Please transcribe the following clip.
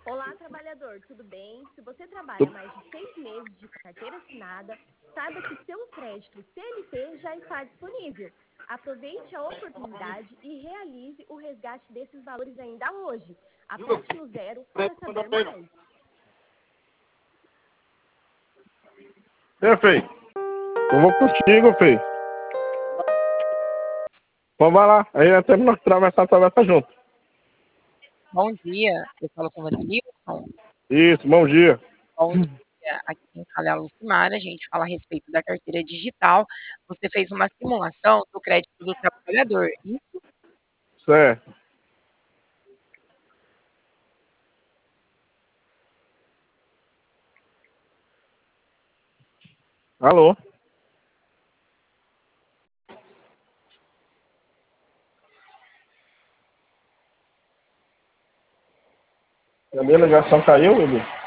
Olá, trabalhador, tudo bem? Se você trabalha Tu- mais de 6 meses de carteira assinada, saiba que seu crédito CLT já está disponível. Aproveite a oportunidade e realize o resgate desses valores ainda hoje. Aperte no 0 para saber mais. Fei, eu vou contigo, Fei. Então vai lá, aí até nós atravessar junto. Bom dia, eu falo com você, Nilson. Isso, bom dia. Bom dia, aqui quem fala é a Lucimara, a gente fala a respeito da carteira digital. Você fez uma simulação do crédito do trabalhador, isso? Certo. Alô? A minha ligação caiu, Edu?